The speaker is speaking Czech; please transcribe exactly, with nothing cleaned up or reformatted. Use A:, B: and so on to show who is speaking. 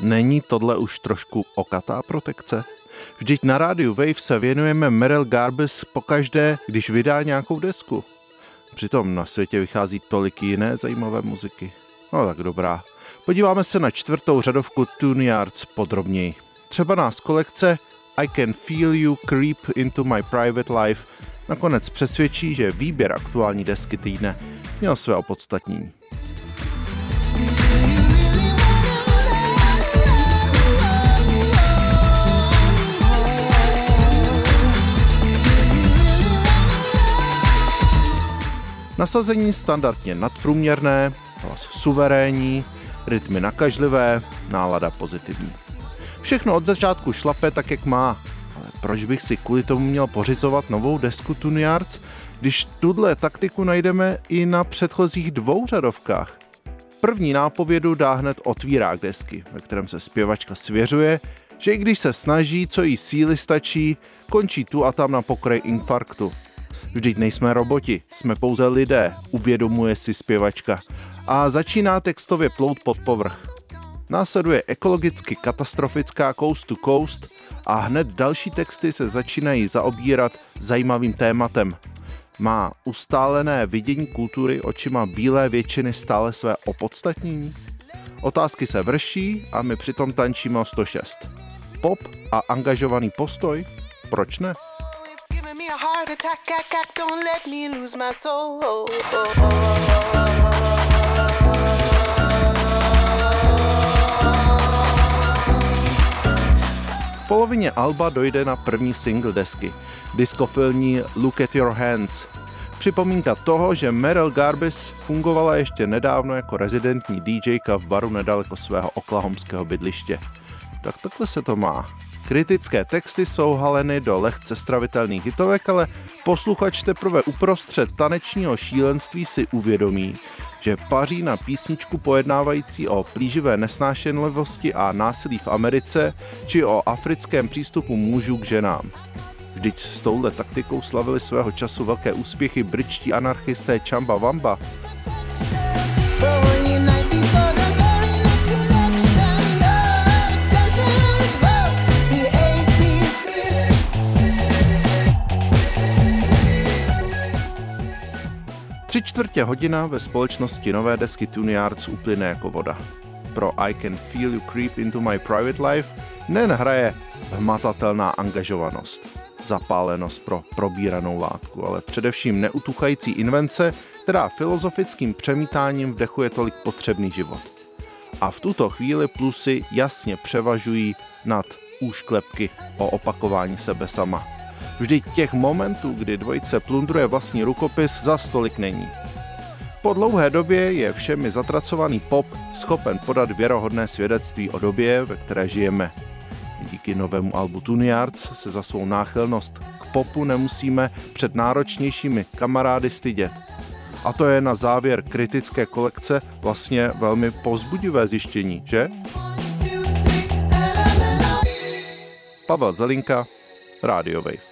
A: Není tohle už trošku okatá protekce? Vždyť na rádiu Wave se věnujeme Merrill Garbus pokaždé, když vydá nějakou desku. Přitom na světě vychází tolik jiné zajímavé muziky. No tak dobrá. Podíváme se na čtvrtou řadovku Tune Yards podrobněji. Třeba nás kolekce I Can Feel You Creep Into My Private Life nakonec přesvědčí, že výběr aktuální desky týdne měl své opodstatnění. Nasazení standardně nadprůměrné, hlas suverénní, rytmy nakažlivé, nálada pozitivní. Všechno od začátku šlape tak, jak má. Ale proč bych si kvůli tomu měl pořizovat novou desku Tune Yards, když tuhle taktiku najdeme i na předchozích dvou řadovkách? První nápovědu dá hned otvírák desky, ve kterém se zpěvačka svěřuje, že i když se snaží, co jí síly stačí, končí tu a tam na pokraji infarktu. Vždyť nejsme roboti, jsme pouze lidé, uvědomuje si zpěvačka a začíná textově plout pod povrch. Následuje ekologicky katastrofická Coast to Coast a hned další texty se začínají zaobírat zajímavým tématem. Má ustálené vidění kultury očima bílé většiny stále své opodstatnění? Otázky se vrší a my přitom tančíme o sto šest. Pop a angažovaný postoj? Proč ne? V polovině alba dojde na první single desky, diskofilní Look at Your Hands. Připomínka toho, že Merrill Garbus fungovala ještě nedávno jako rezidentní DJka v baru nedaleko svého oklahomského bydliště. Tak takhle se to má. Kritické texty jsou haleny do lehce stravitelných hitovek, ale posluchač teprve uprostřed tanečního šílenství si uvědomí, že paří na písničku pojednávající o plíživé nesnášenlivosti a násilí v Americe či o africkém přístupu mužů k ženám. Vždyť s touhle taktikou slavili svého času velké úspěchy britští anarchisté Chamba Wamba. Tři čtvrtě hodina ve společnosti nové desky Tune Yards uplyne jako voda. Pro I Can Feel You Creep Into My Private Life nejen hraje hmatatelná angažovanost, zapálenost pro probíranou látku, ale především neutuchající invence, která filozofickým přemítáním vdechuje tolik potřebný život. A v tuto chvíli plusy jasně převažují nad úšklepky o opakování sebe sama. Vždyť těch momentů, kdy dvojice plundruje vlastní rukopis, za stolik není. Po dlouhé době je všemi zatracovaný pop schopen podat věrohodné svědectví o době, ve které žijeme. Díky novému albu Tune Yards se za svou náchylnost k popu nemusíme před náročnějšími kamarády stydět. A to je na závěr kritické kolekce vlastně velmi povzbudivé zjištění, že? Pavel Zelinka, Radio Wave.